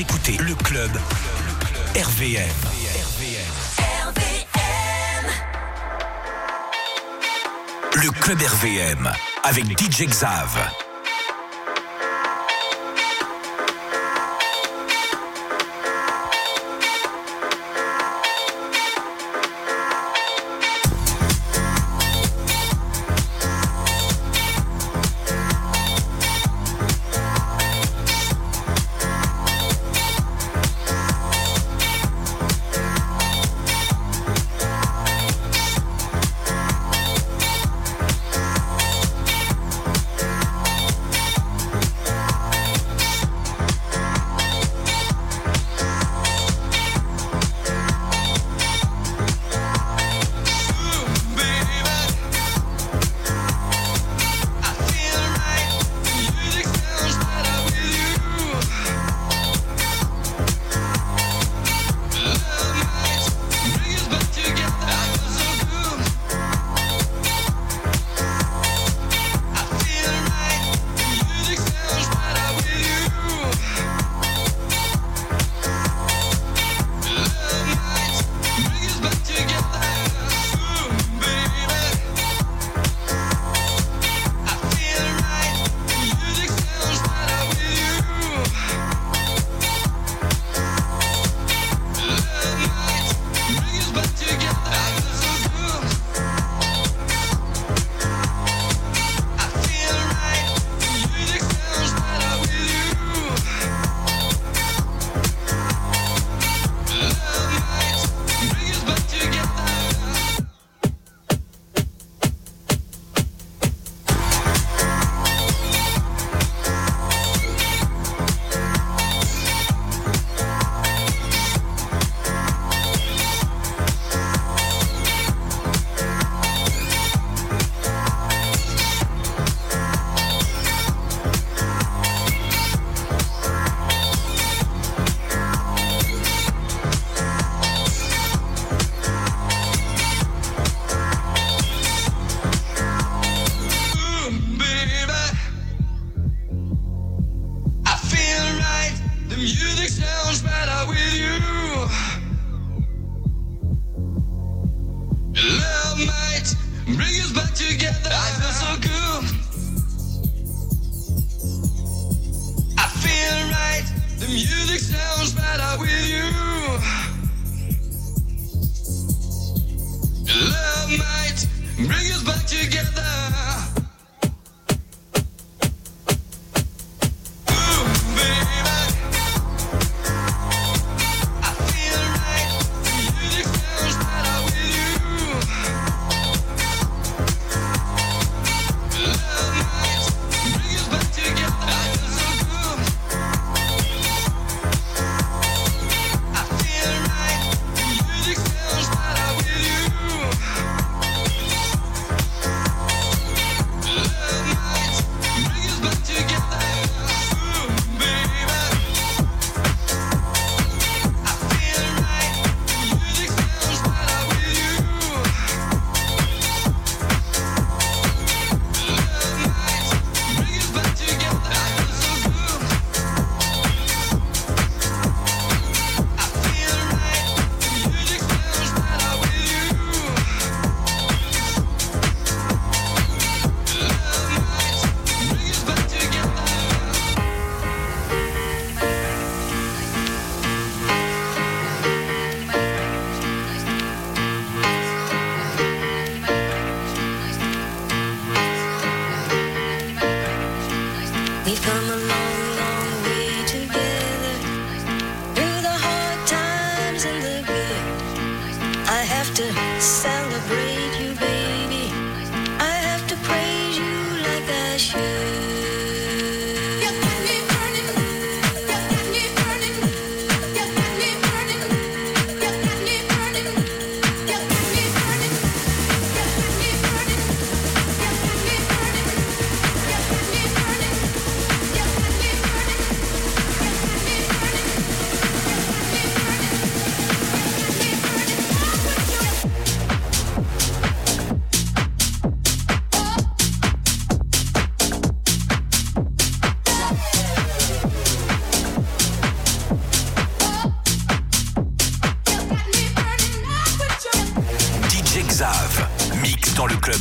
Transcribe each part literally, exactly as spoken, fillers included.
écoutez le club R V M. R V M. Le club R V M avec D J Xav. R V M.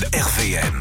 R V M.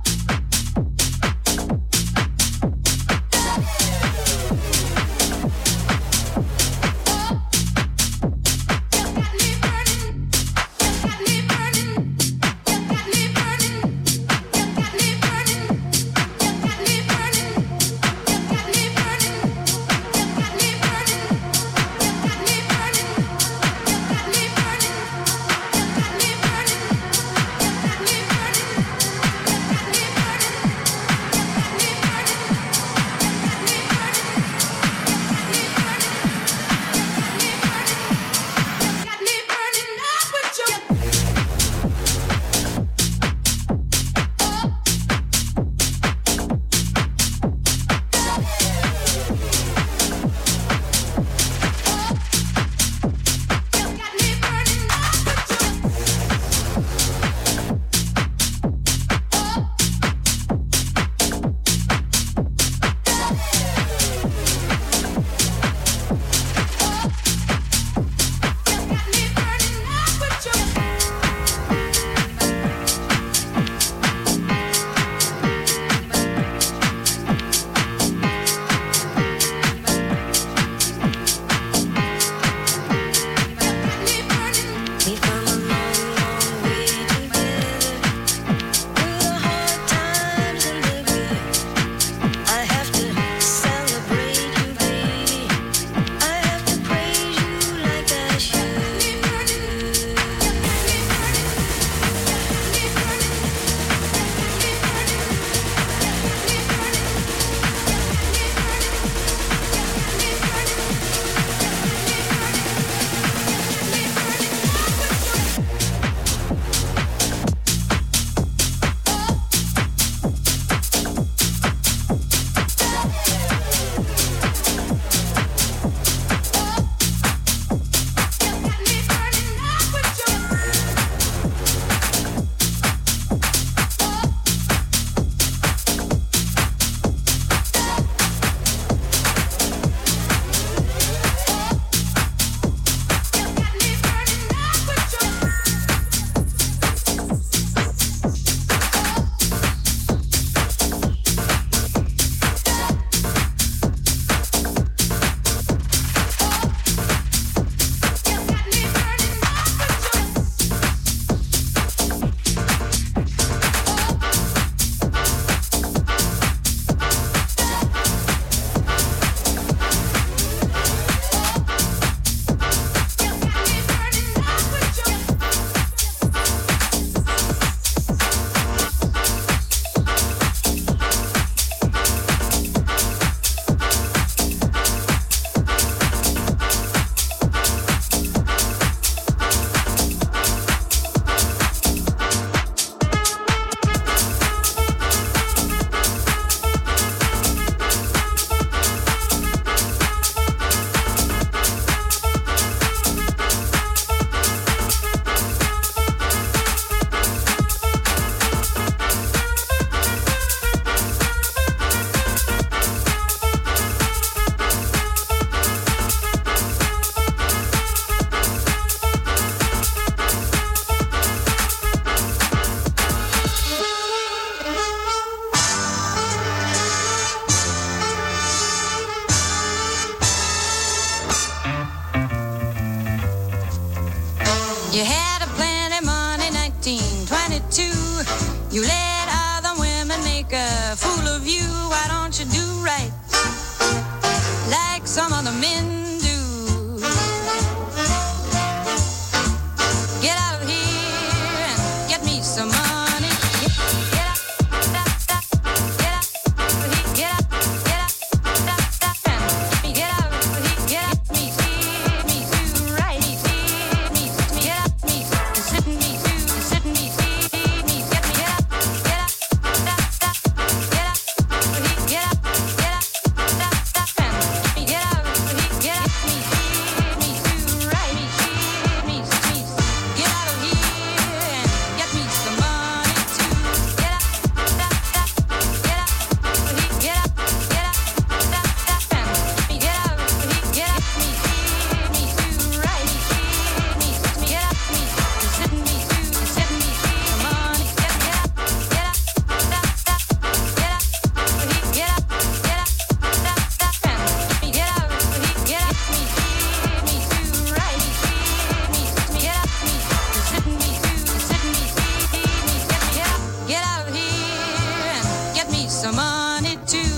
You had a plenty money, nineteen twenty-two. You let other women make a fool of you. Why don't you do right like some other men do? Get out of here and get me some money. Get out, get out, get out, get out, get out, get me, me too right. Me, get out, me, sitting me too, sitting me, me, get me, get out, get out, get out, get out, get out, get out, get out, get out. some money too.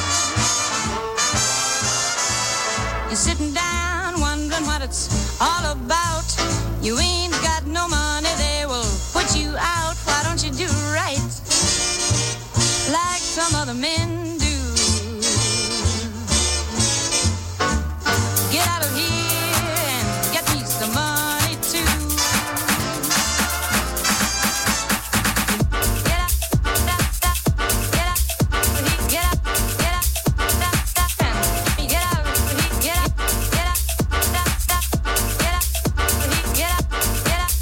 You're sitting down wondering what it's all about. You ain't got no money, they will put you out. Why don't you do right like some other men do? Get out of here and get me some money too. Get out, get out, get out, get out, get out, get out, get out, get out, get out, get out, get out.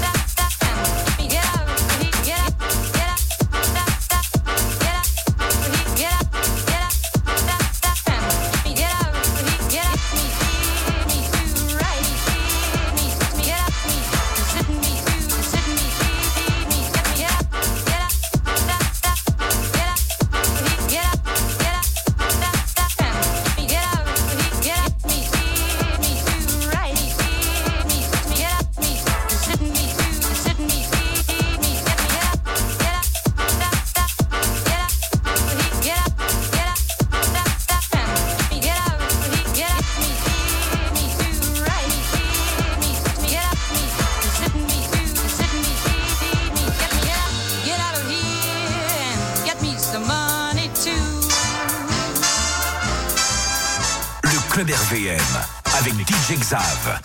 Club R V M avec D J Xav.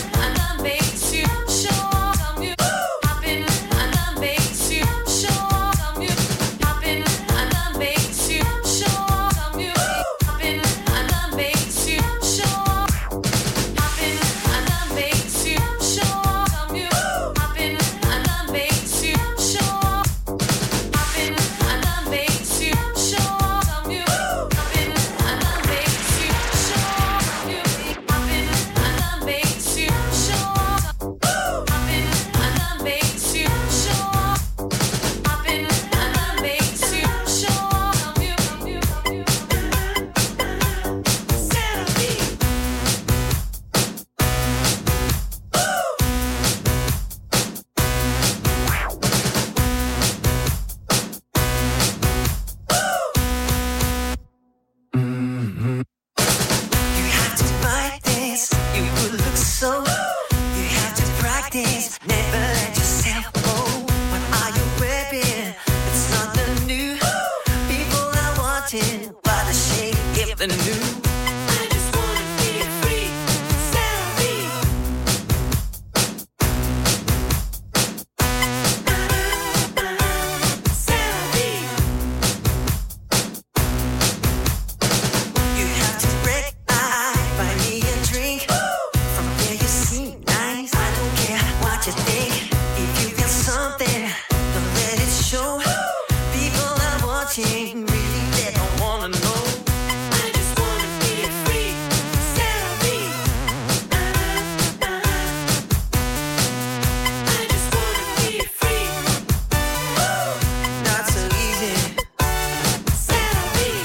Sure. something new. I just wanna be free, set free. You have to break my, buy me a drink. From there you seem nice. I don't care what you think. If you feel something, don't let it show. People are watching, really they don't wanna know. I just wanna be free, set free. I just wanna be free. Not so easy. Set free.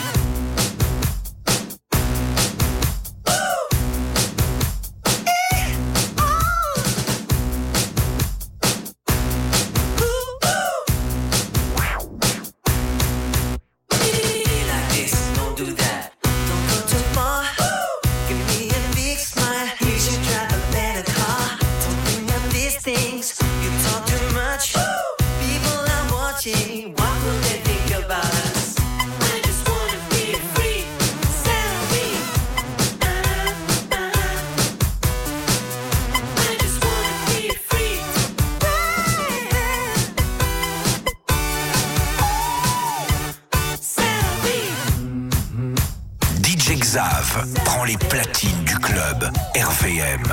Like this, don't do that. Don't go too far. Give me a big smile. You should drive a better car. Don't bring up these things. You talk too much. People are watching. What will they think about us? I just wanna be free, set free. I just wanna be free. Set free. D J Xav prend les platines du club R V M.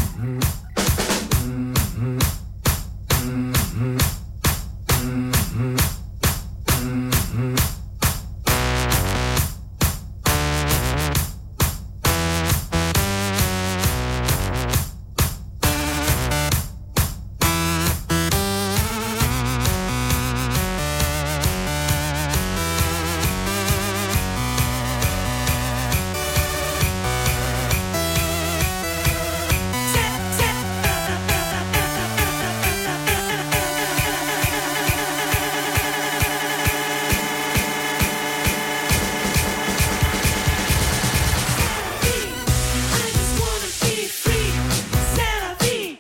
I just wanna be free, set free.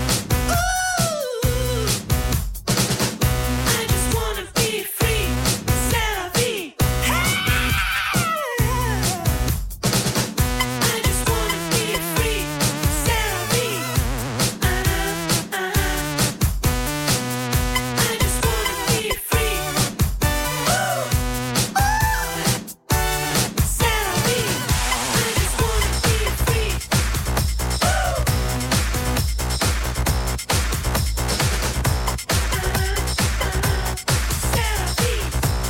Ooh, I just wanna be free, set free. I just wanna be free, set free. I just wanna be free. Ooh, set free. I just wanna be free. Set free.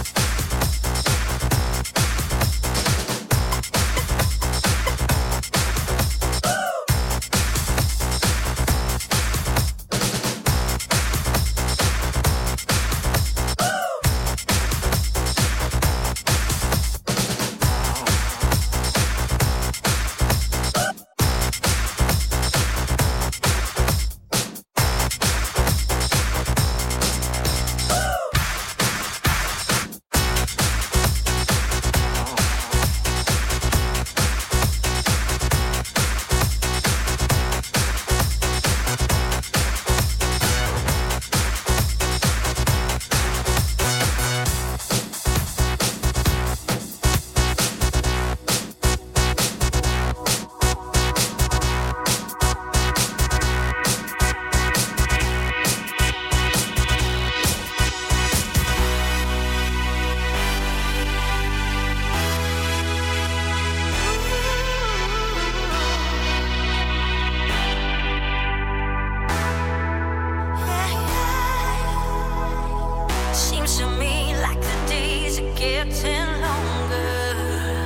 Seems to me like the days are getting longer.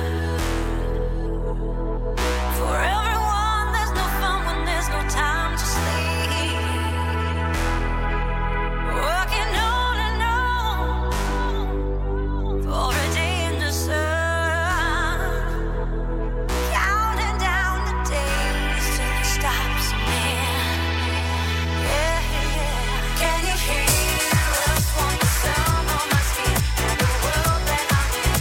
For everyone, there's no fun when there's no time to sleep. Working on and on for a day in the sun. Counting down the days till it stops me. Yeah, yeah. Can you hear us? Want the sun on my skin and the world that I'm in?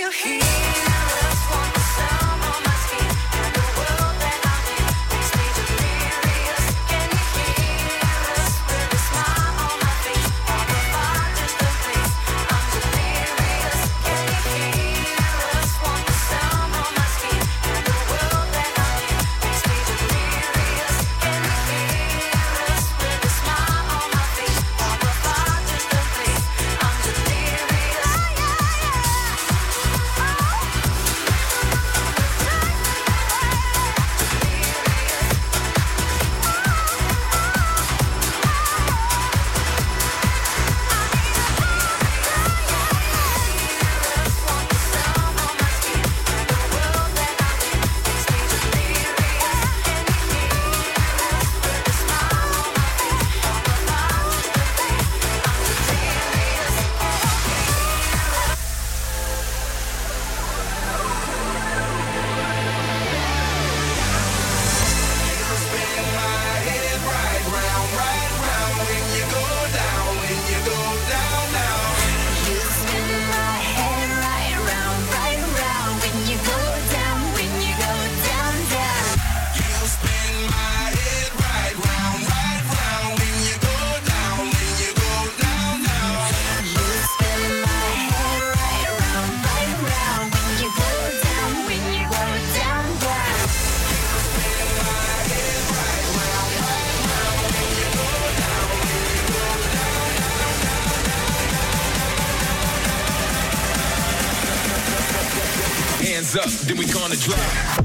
Hands up, then we gonna drop.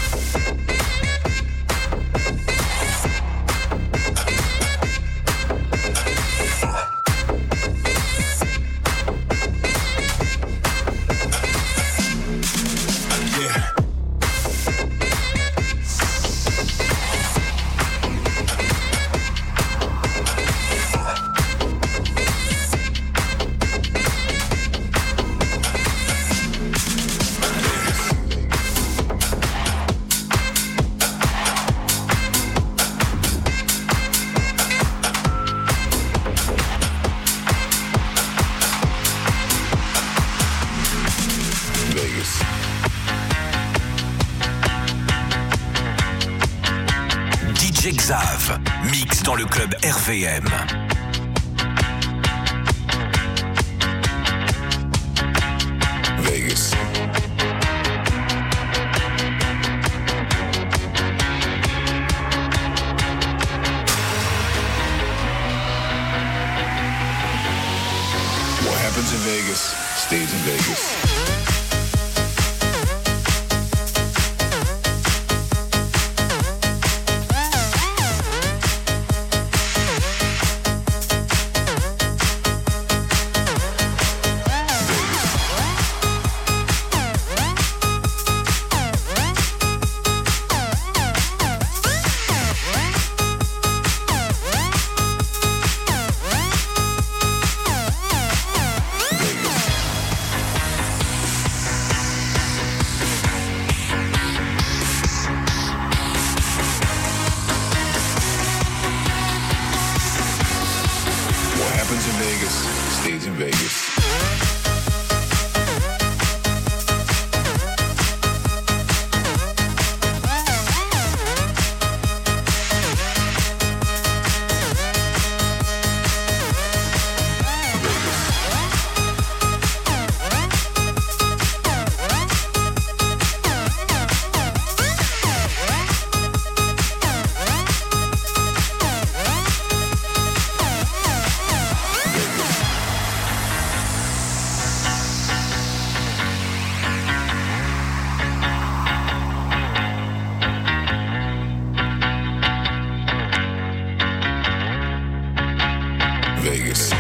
Xav, mix dans le club R V M. Vegas. What happens in Vegas stays in Vegas. Vegas.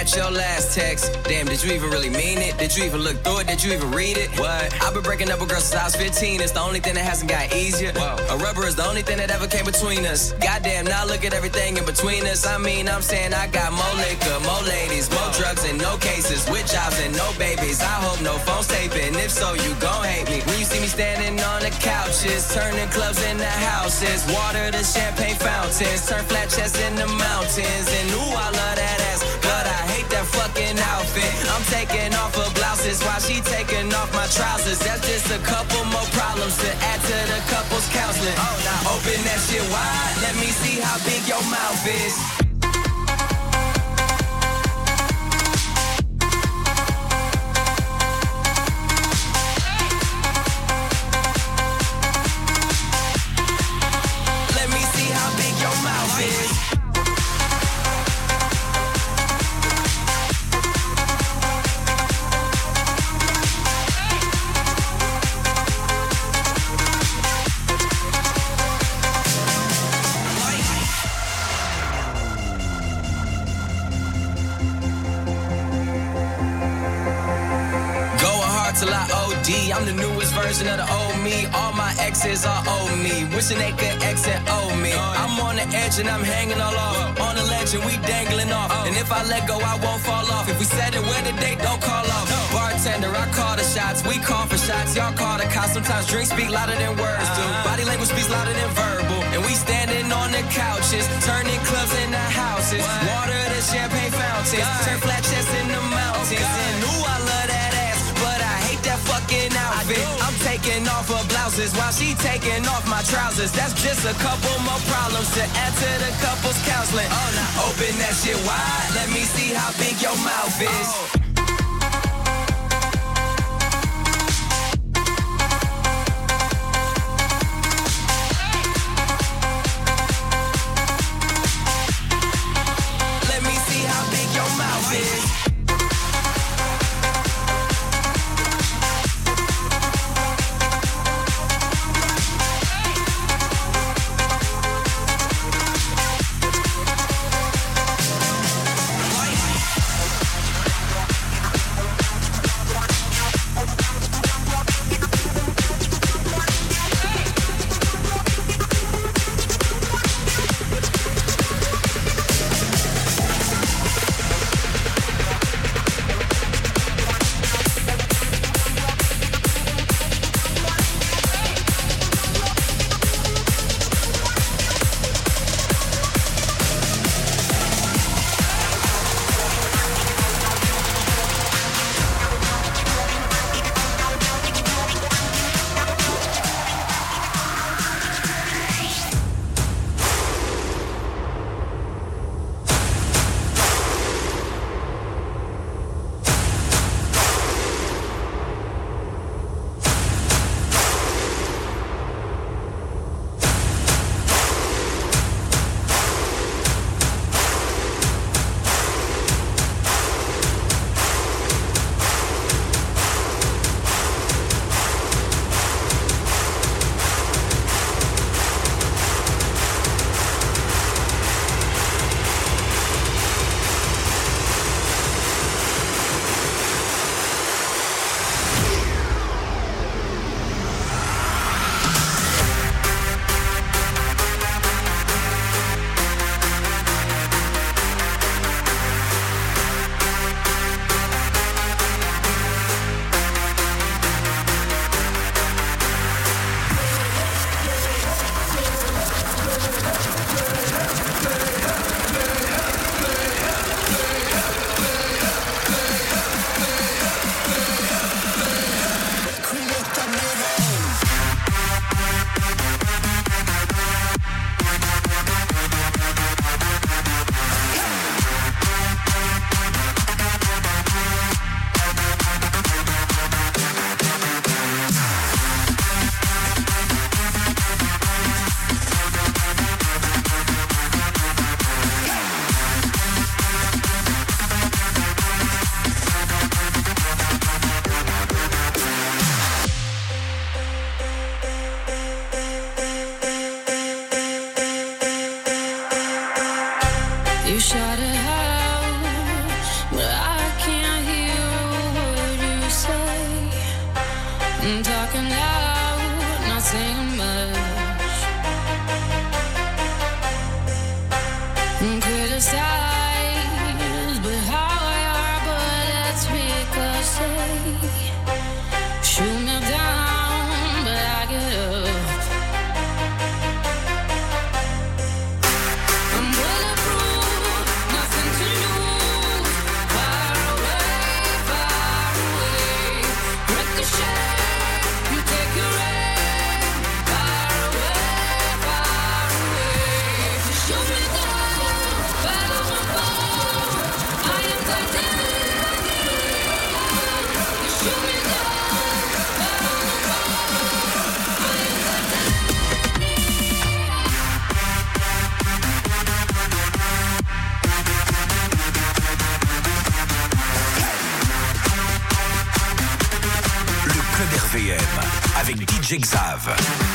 at your last text. Damn, did you even really mean it? Did you even look through it? Did you even read it? What? I've been breaking up with girls since I was fifteen. It's the only thing that hasn't got easier. Whoa. A rubber is the only thing that ever came between us. Goddamn, now look at everything in between us. I mean, I'm saying I got more liquor, more ladies, more drugs and no cases, with jobs and no babies. I hope no phone's taping. If so, you gon' hate me. When you see me standing on the couches, turning clubs into houses, water to champagne fountains, turn flat chests into mountains. And ooh, I love that ass, but I hate that fucking outfit. I'm taking off her blouses while she taking off my trousers. That's just a couple more problems to add to the couple's counseling. Oh, now open that shit wide. Let me see how big your mouth is. Till I O D, I'm the newest version of the old me. All my exes are old me, wishing they could exit old me. I'm on the edge and I'm hanging all off. On the ledge and we dangling off. And if I let go, I won't fall off. If we set it where the date, don't call off. Bartender, I call the shots. We call for shots, y'all call the cops. Sometimes drinks speak louder than words do. Body language speaks louder than verbal. And we standing on the couches, turning clubs into houses. Water to champagne fountains, turn flat chests into mountains. And ooh, I love that ass, but I hate that fucking outfit. I'm taking off her blouses while she taking off my trousers. That's just a couple more problems to add to the couple's counseling. Oh, now open that shit wide. Let me see how big your mouth is. Oh. D J Xav.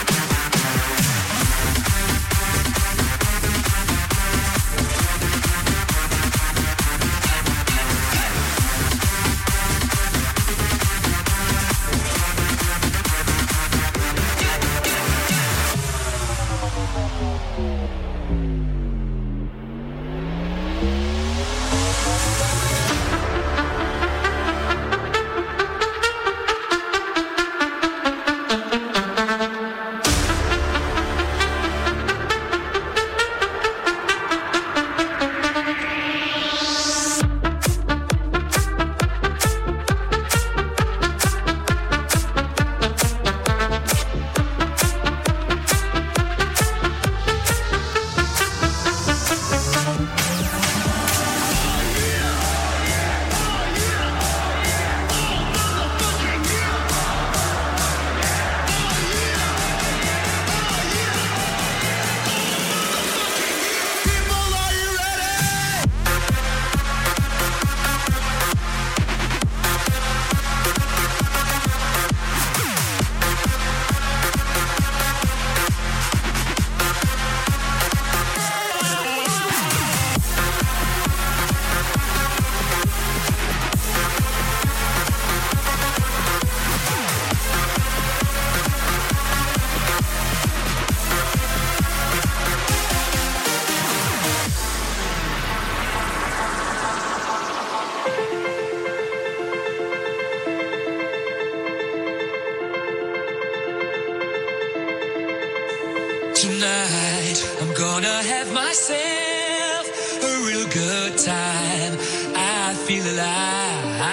Tonight I'm gonna have myself a real good time. I feel alive,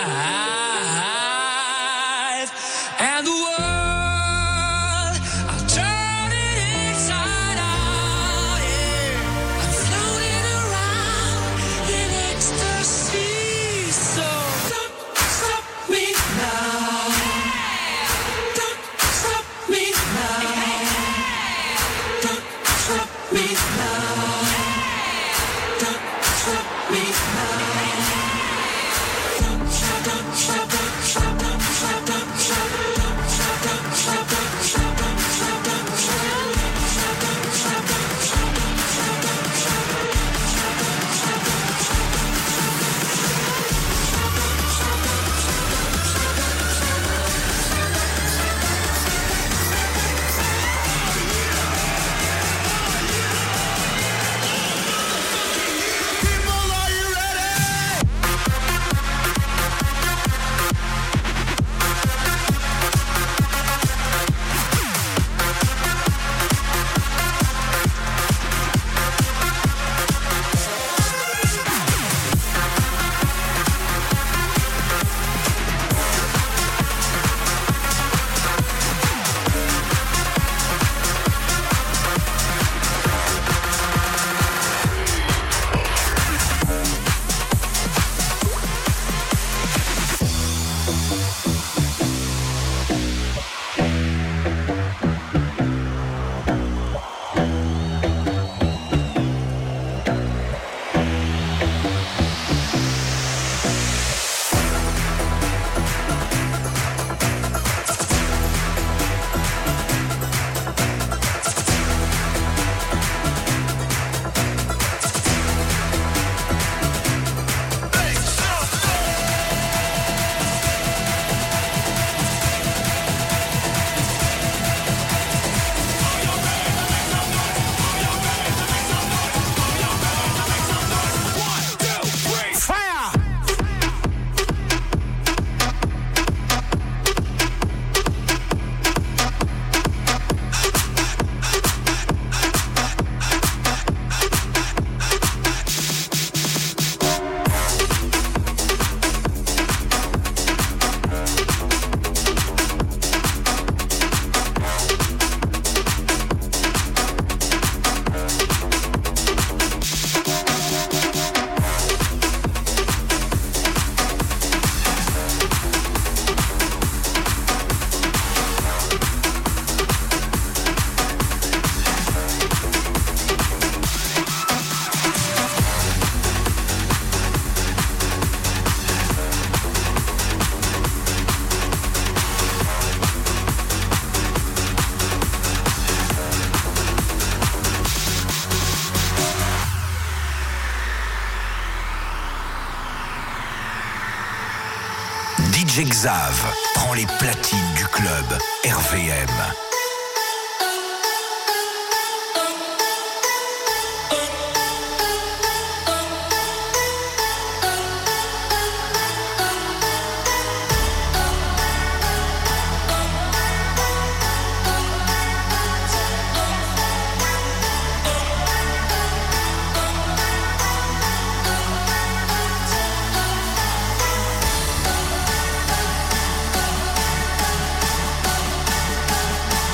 and the world I'll turn it inside out. Yeah, I'm floating around in ecstasy. So don't stop me now. Don't stop me now. Stop me now. Don't stop me now. Don't stop D J Xav prend les platines du club R V M. We'll be right back.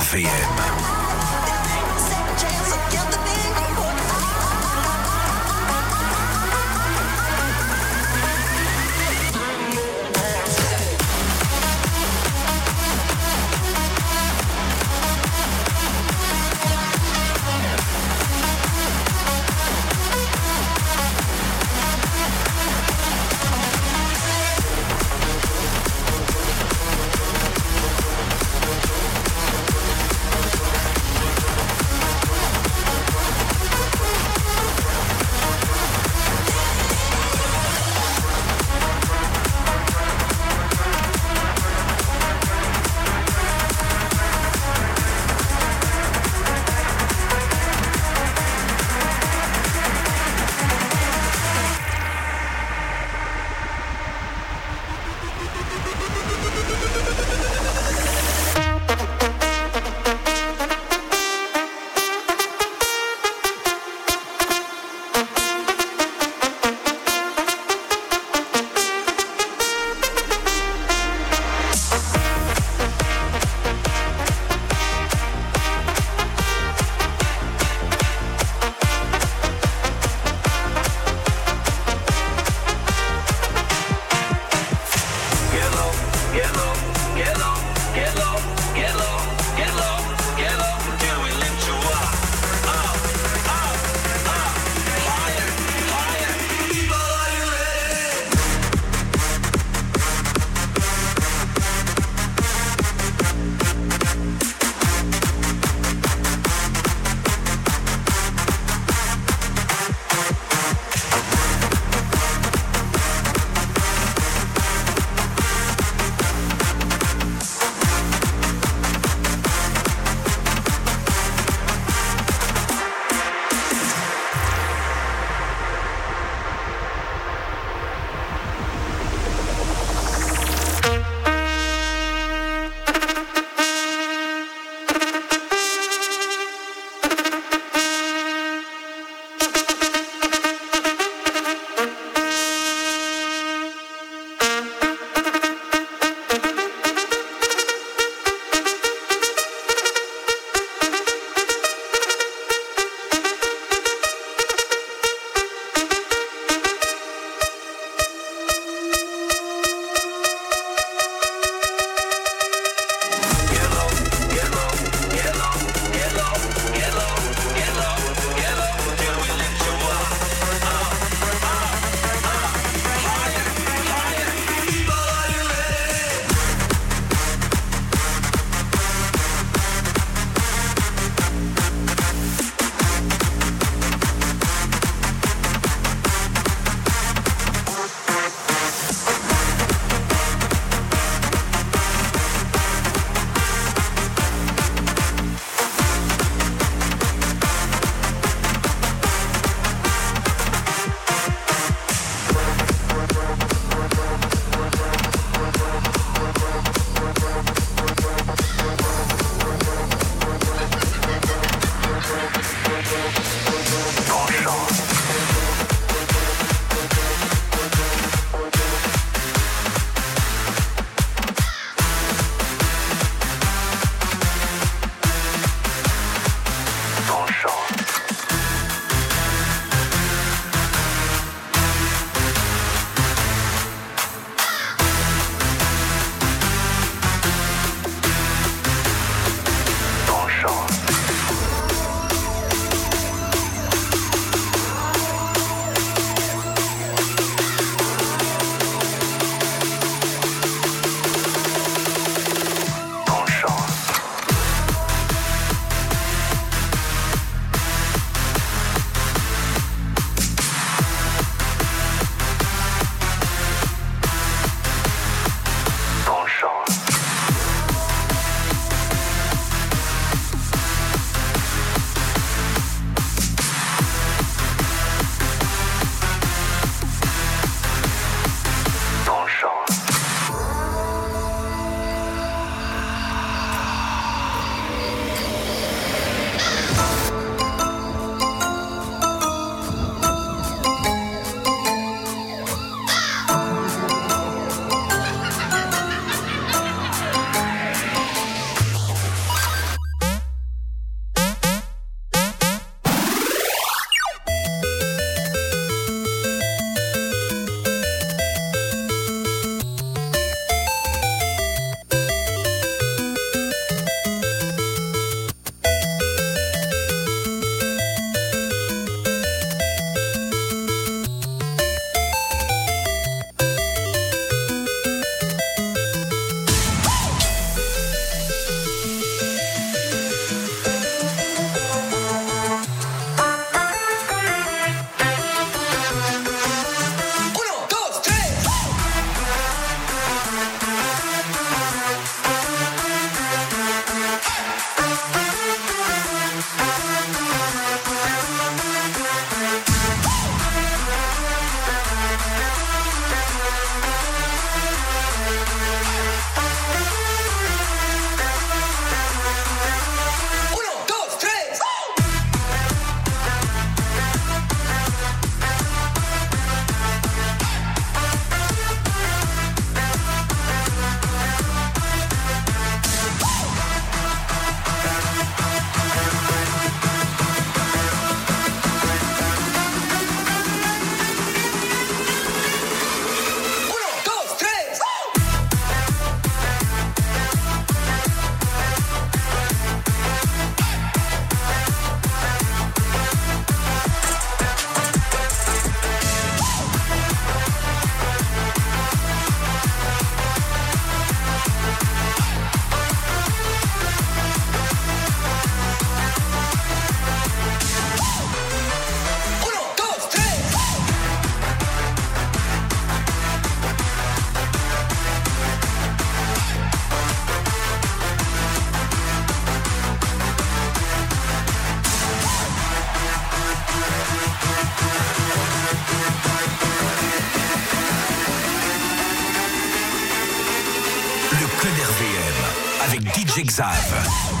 V M. D J Xav.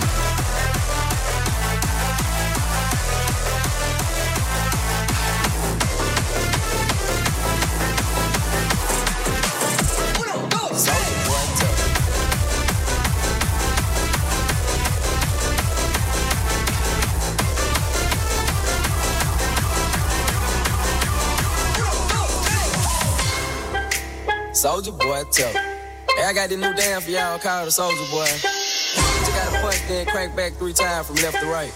Soulja Boy, tell me. Hey, I got this new dance for y'all called the Soulja Boy. You gotta punch, then crank back three times from left to right.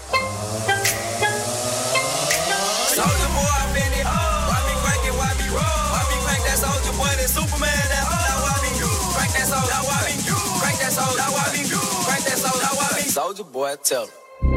Soulja Boy, I been it. Why me crank it, why me roll? Why me crank that Soulja Boy, that Superman, that now why me crank that Soulja, why me crank that Soulja, why me crank that Soulja, why me Soulja Boy, tell me.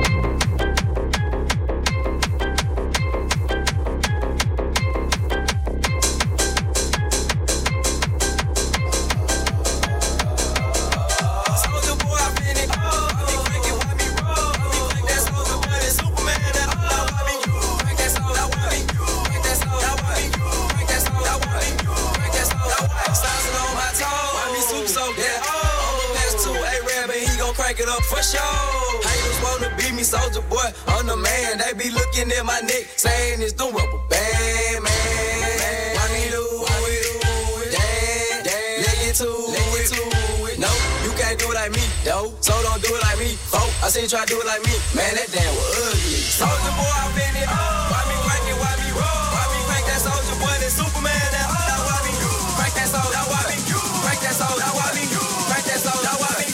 Crank it up for sure. Haters wanna beat me, Soulja Boy. I'm the man. They be looking at my neck, saying it's the rubber band, man. Why me do it? Damn, damn. Let it to it. No, you can't do it like me, though. So don't do it like me, folk. I seen you try to do it like me. Man, that damn was ugly. Soulja Boy, I been it. Why me crank it? Why me roll? Why me crank that Soulja Boy? That Superman, that now why me crank that Soulja? Why me crank that Soulja? Why me crank that Soulja? Why me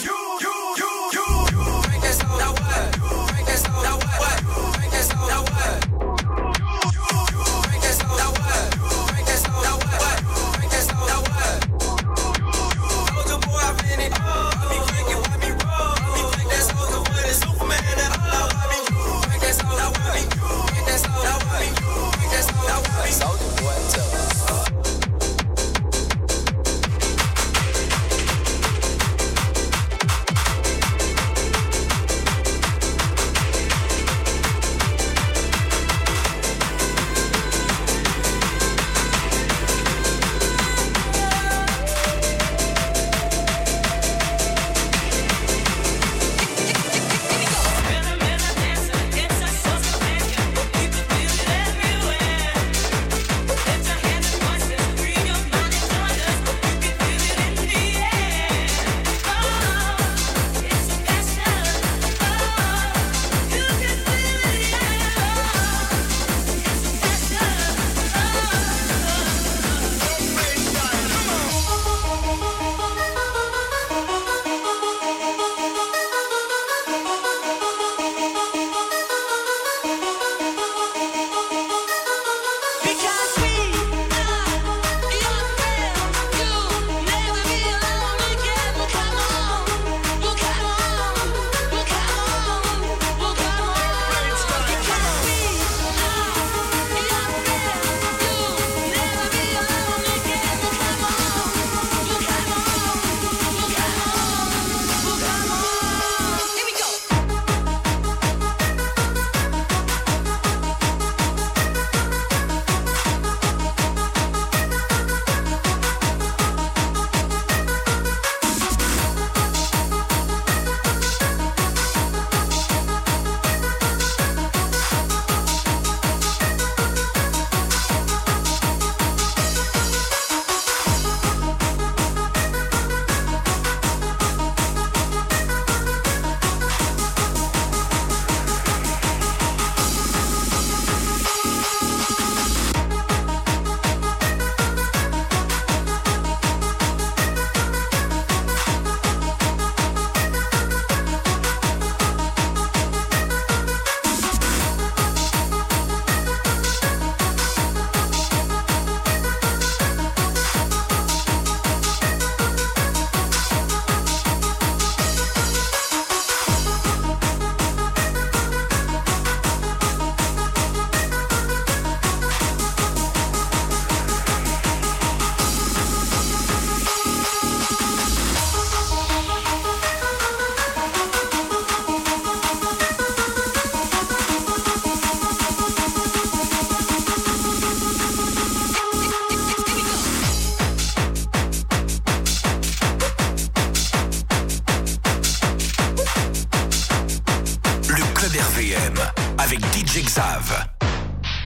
avec D J Xav.